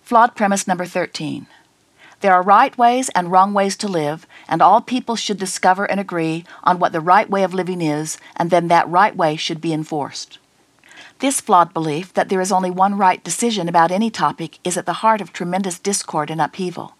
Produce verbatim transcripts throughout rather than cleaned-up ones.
Flawed premise number thirteen. There are right ways and wrong ways to live, and all people should discover and agree on what the right way of living is, and then that right way should be enforced. This flawed belief that there is only one right decision about any topic is at the heart of tremendous discord and upheaval.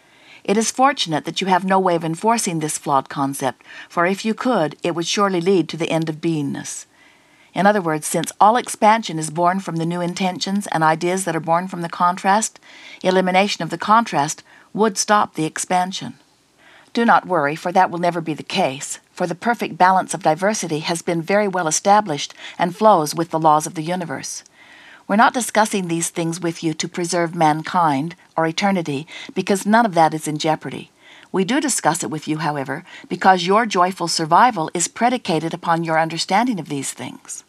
It is fortunate that you have no way of enforcing this flawed concept, for if you could, it would surely lead to the end of beingness. In other words, since all expansion is born from the new intentions and ideas that are born from the contrast, elimination of the contrast would stop the expansion. Do not worry, for that will never be the case, for the perfect balance of diversity has been very well established and flows with the laws of the universe. We're not discussing these things with you to preserve mankind or eternity, because none of that is in jeopardy. We do discuss it with you, however, because your joyful survival is predicated upon your understanding of these things.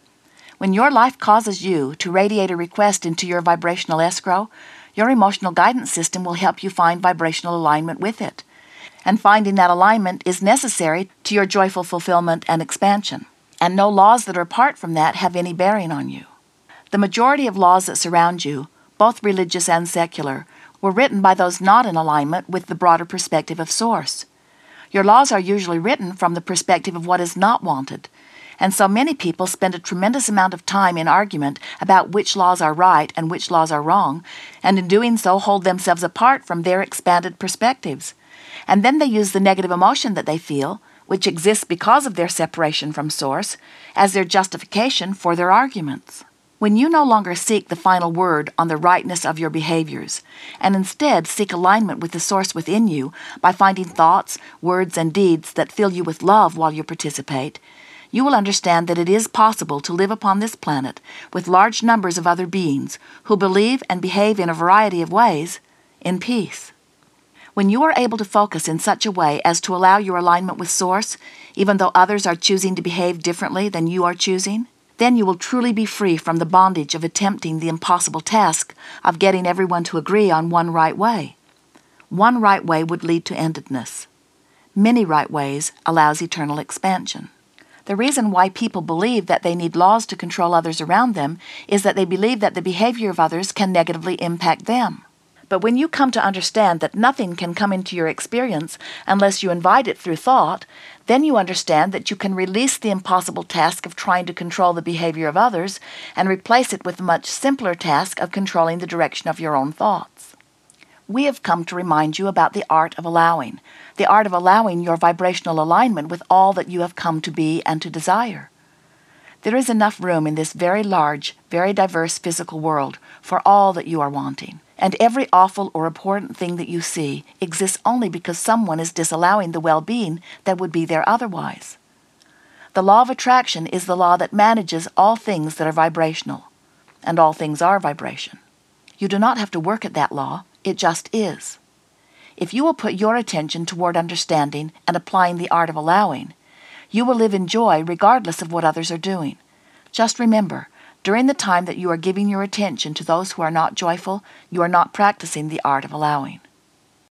When your life causes you to radiate a request into your vibrational escrow, your emotional guidance system will help you find vibrational alignment with it. And finding that alignment is necessary to your joyful fulfillment and expansion. And no laws that are apart from that have any bearing on you. The majority of laws that surround you, both religious and secular, were written by those not in alignment with the broader perspective of Source. Your laws are usually written from the perspective of what is not wanted, and so many people spend a tremendous amount of time in argument about which laws are right and which laws are wrong, and in doing so hold themselves apart from their expanded perspectives. And then they use the negative emotion that they feel, which exists because of their separation from Source, as their justification for their arguments. When you no longer seek the final word on the rightness of your behaviors, and instead seek alignment with the Source within you by finding thoughts, words, and deeds that fill you with love while you participate, you will understand that it is possible to live upon this planet with large numbers of other beings who believe and behave in a variety of ways in peace. When you are able to focus in such a way as to allow your alignment with Source, even though others are choosing to behave differently than you are choosing, then you will truly be free from the bondage of attempting the impossible task of getting everyone to agree on one right way. One right way would lead to endedness. Many right ways allows eternal expansion. The reason why people believe that they need laws to control others around them is that they believe that the behavior of others can negatively impact them. But when you come to understand that nothing can come into your experience unless you invite it through thought, then you understand that you can release the impossible task of trying to control the behavior of others and replace it with the much simpler task of controlling the direction of your own thoughts. We have come to remind you about the art of allowing, the art of allowing your vibrational alignment with all that you have come to be and to desire. There is enough room in this very large, very diverse physical world for all that you are wanting. And every awful or abhorrent thing that you see exists only because someone is disallowing the well-being that would be there otherwise. The law of attraction is the law that manages all things that are vibrational, and all things are vibration. You do not have to work at that law, it just is. If you will put your attention toward understanding and applying the art of allowing, you will live in joy regardless of what others are doing. Just remember, during the time that you are giving your attention to those who are not joyful, you are not practicing the art of allowing.